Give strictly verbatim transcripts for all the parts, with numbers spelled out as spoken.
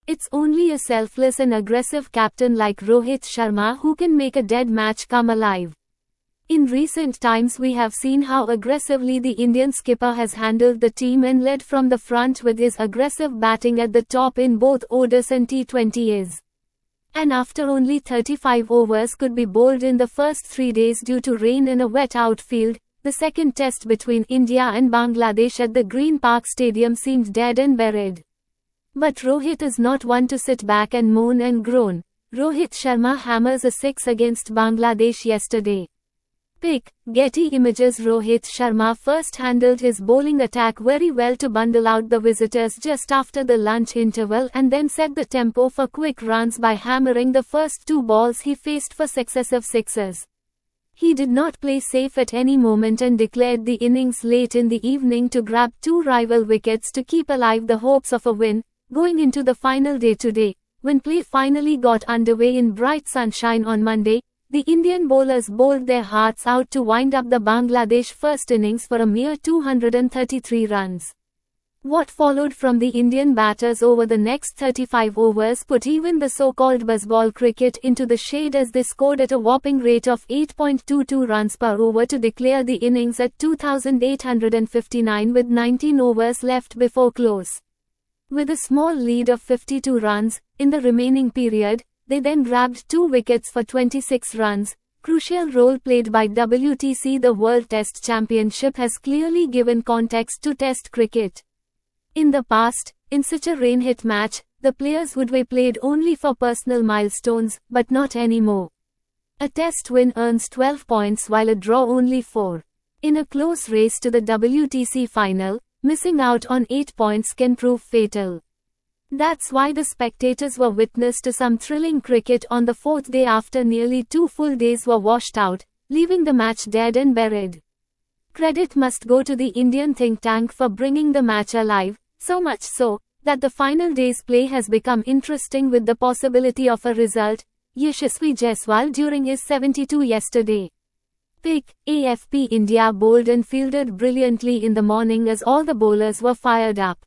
It's only a selfless and aggressive captain like Rohit Sharma who can make a dead match come alive. In recent times we have seen how aggressively the Indian skipper has handled the team and led from the front with his aggressive batting at the top in both O D Is and T twenties. And after only thirty-five overs could be bowled in the first three days due to rain and a wet outfield, the second test between India and Bangladesh at the Green Park Stadium seemed dead and buried. But Rohit is not one to sit back and moan and groan. Rohit Sharma hammers a six against Bangladesh yesterday. Pic. Getty Images. Rohit Sharma first handled his bowling attack very well to bundle out the visitors just after the lunch interval and then set the tempo for quick runs by hammering the first two balls he faced for successive sixes. He did not play safe at any moment and declared the innings late in the evening to grab two rival wickets to keep alive the hopes of a win, going into the final day today. When play finally got underway in bright sunshine on Monday, the Indian bowlers bowled their hearts out to wind up the Bangladesh first innings for a mere two hundred thirty-three runs. What followed from the Indian batters over the next thirty-five overs put even the so-called buzzball cricket into the shade as they scored at a whopping rate of eight point two two runs per over to declare the innings at two thousand eight hundred fifty-nine with nineteen overs left before close. With a small lead of fifty-two runs, in the remaining period, they then grabbed two wickets for twenty-six runs. Crucial role played by W T C. The World Test Championship has clearly given context to Test cricket. In the past, in such a rain-hit match, the players would be played only for personal milestones, but not anymore. A Test win earns twelve points while a draw only four. In a close race to the W T C final, missing out on eight points can prove fatal. That's why the spectators were witness to some thrilling cricket on the fourth day after nearly two full days were washed out, leaving the match dead and buried. Credit must go to the Indian think tank for bringing the match alive, so much so, that the final day's play has become interesting with the possibility of a result. Yashasvi Jaiswal during his seventy-two yesterday. Pic. A F P. India bowled and fielded brilliantly in the morning as all the bowlers were fired up.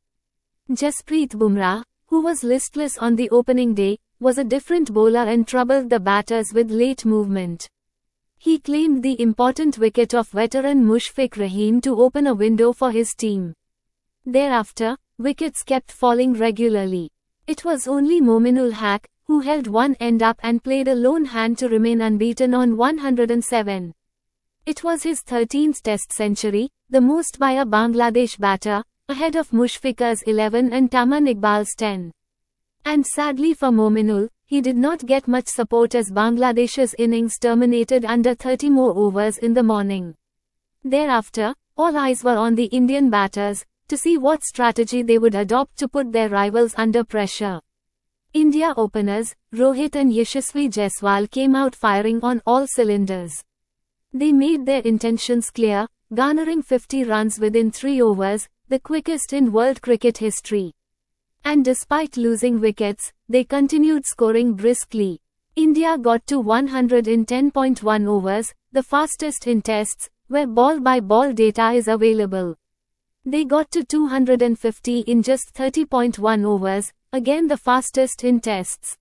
Jasprit Bumrah, who was listless on the opening day, was a different bowler and troubled the batters with late movement. He claimed the important wicket of veteran Mushfiq Rahim to open a window for his team. Thereafter, wickets kept falling regularly. It was only Mominul Haq, who held one end up and played a lone hand to remain unbeaten on one hundred seven. It was his thirteenth Test century, the most by a Bangladesh batter, ahead of Mushfiq's eleven and Taman Iqbal's ten. And sadly for Mominul, he did not get much support as Bangladesh's innings terminated under thirty more overs in the morning. Thereafter, all eyes were on the Indian batters, to see what strategy they would adopt to put their rivals under pressure. India openers, Rohit and Yashasvi Jaiswal came out firing on all cylinders. They made their intentions clear, garnering fifty runs within three overs, the quickest in world cricket history. And despite losing wickets, they continued scoring briskly. India got to one hundred in ten point one overs, the fastest in tests, where ball-by-ball data is available. They got to two hundred fifty in just thirty point one overs, again the fastest in tests.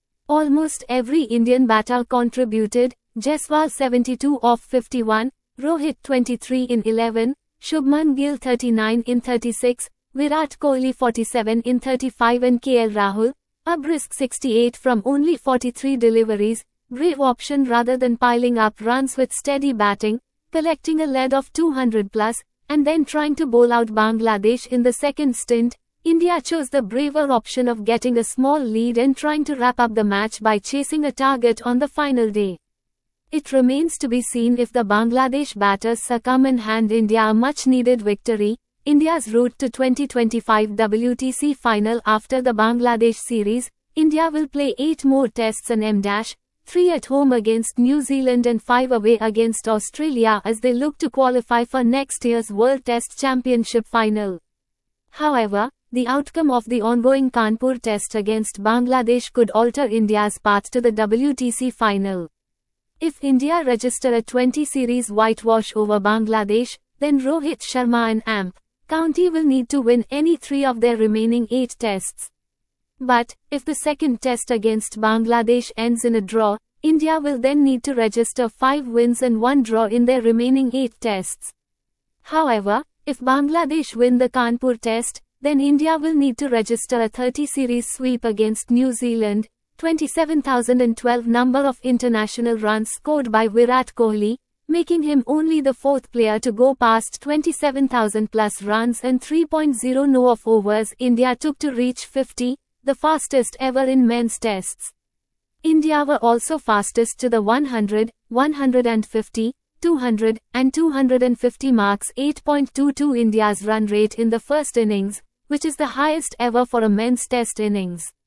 Almost every Indian batter contributed, Jaiswal seventy-two off fifty-one, Rohit twenty-three in eleven, Shubman Gill thirty-nine in thirty-six, Virat Kohli forty-seven in thirty-five and K L Rahul, a brisk sixty-eight from only forty-three deliveries, brave option rather than piling up runs with steady batting, collecting a lead of two hundred plus, and then trying to bowl out Bangladesh in the second stint. India chose the braver option of getting a small lead and trying to wrap up the match by chasing a target on the final day. It remains to be seen if the Bangladesh batters succumb and hand India a much-needed victory. India's route to twenty twenty-five W T C final. After the Bangladesh series, India will play eight more tests and M three at home against New Zealand and five away against Australia as they look to qualify for next year's World Test Championship final. However, the outcome of the ongoing Kanpur test against Bangladesh could alter India's path to the W T C final. If India register a twenty series whitewash over Bangladesh, then Rohit Sharma and A M P County will need to win any three of their remaining eight tests. But, if the second test against Bangladesh ends in a draw, India will then need to register five wins and one draw in their remaining eight tests. However, if Bangladesh win the Kanpur test, then India will need to register a thirty series sweep against New Zealand, twenty-seven thousand twelve number of international runs scored by Virat Kohli, making him only the fourth player to go past twenty-seven thousand plus runs and three point oh no of overs India took to reach fifty, the fastest ever in men's tests. India were also fastest to the one hundred, one hundred fifty, two hundred, and two hundred fifty marks. Eight point two two India's run rate in the first innings, which is the highest ever for a men's test innings.